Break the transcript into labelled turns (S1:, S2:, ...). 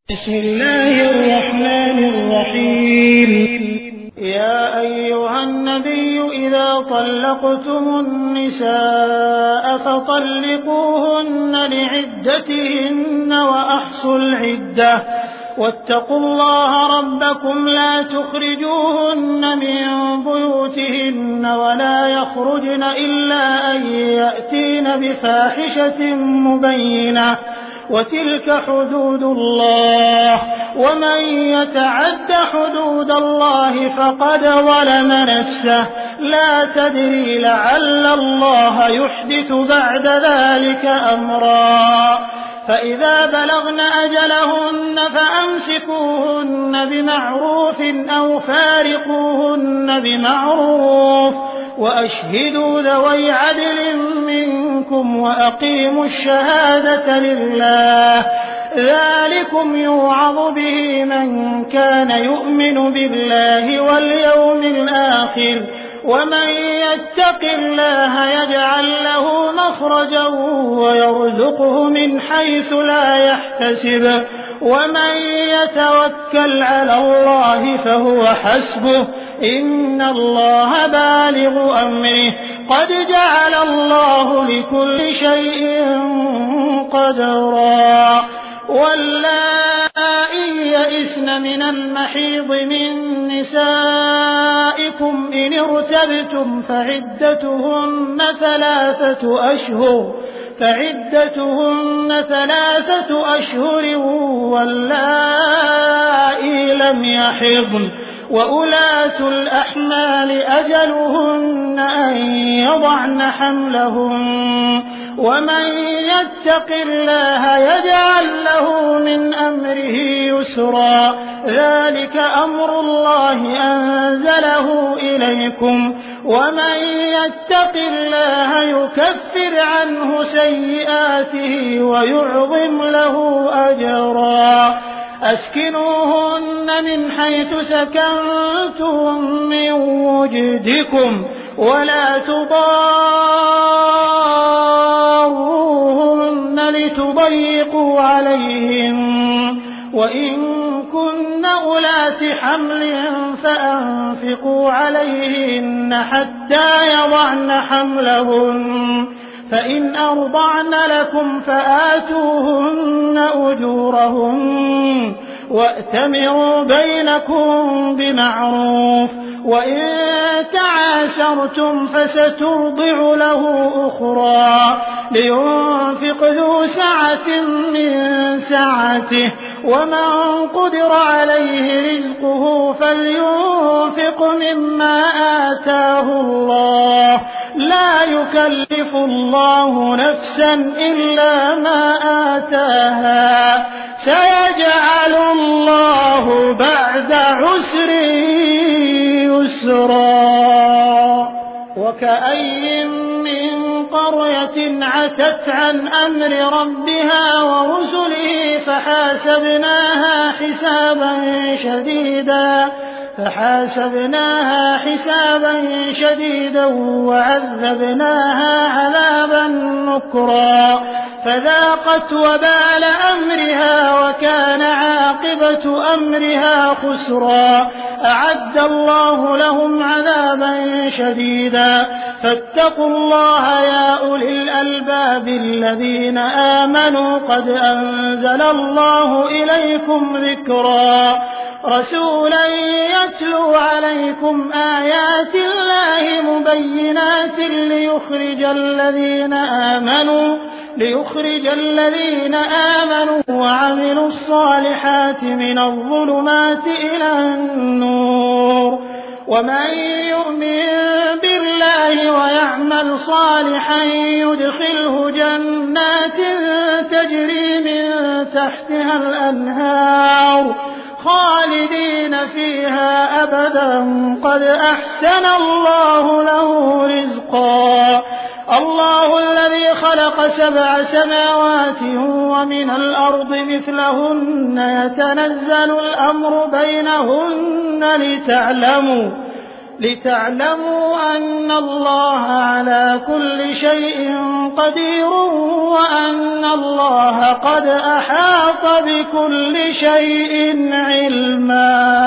S1: بسم الله الرحمن الرحيم. يا أيها النبي إذا طلقتم النساء فطلقوهن لعدتهن وأحصوا العدة واتقوا الله ربكم لا تخرجوهن من بيوتهن ولا يخرجن إلا أن يأتين بفاحشة مبينة وتلك حدود الله ومن يتعد حدود الله فقد ظلم نفسه لا تدري لعل الله يحدث بعد ذلك أمرا فإذا بلغن أجلهن فأمسكوهن بمعروف أو فارقوهن بمعروف وأشهدوا ذوي عدل منكم وأقيموا الشهادة لله ذلكم يوعظ به من كان يؤمن بالله واليوم الآخر ومن يتق الله يجعل له مخرجا ويرزقه من حيث لا يحتسب ومن يتوكل على الله فهو حسبه إن الله بالغ أمره قد جعل الله لكل شيء قدرا واللائي يئسن من المحيض من نسائكم إن ارتبتم فعدتهن 3 أشهر واللائي لم يحضن وأولاة الأحمال أجلهن أن يضعن حملهن ومن يتق الله يجعل له من أمره يسرا ذلك أمر الله أنزله إليكم ومن يتق الله يكفر عنه سيئاته ويعظم له أجرا أسكنوهن من حيث سكنتم من وجدكم ولا تضاروهن لتضيقوا عليهن وإن كن أولات حمل فأنفقوا عليهن حتى يضعن حملهن فإن أرضعن لكم فآتوهن أجورهن وأتمروا بينكم بمعروف وإن تعاسرتم فسترضع له أخرى لينفق ذو سعة من سعته ومن قدر عليه رزقه فلينفق مما آتاه الله لا يكلف الله نفسا إلا ما آتاها سيجعل الله بعد عسر يسرا وكأي من قرية عتت عن أمر ربها ورسله فحاسبناها حسابا شديدا وعذبناها عذابا نكرا فذاقت وبال أمرها وكان عاقبة أمرها خسرا أعد الله لهم عذابا شديدا فاتقوا الله يا أولي الألباب الذين آمنوا قد أنزل الله إليكم ذكرا رسولا يتلو عليكم آيات الله مبينات ليخرج الذين آمنوا وعملوا الصالحات من الظلمات إلى النور ومن يؤمن بالله ويعمل صالحا يدخله جنات تجري من تحتها الأنهار خالدين فيها أبدا قد أحسن الله له رزقا الله الذي خلق 7 سماوات ومن الأرض مثلهن يتنزل الأمر بينهن لتعلموا أن الله على كل شيء قدير وأن الله قد أحاط بكل شيء علما.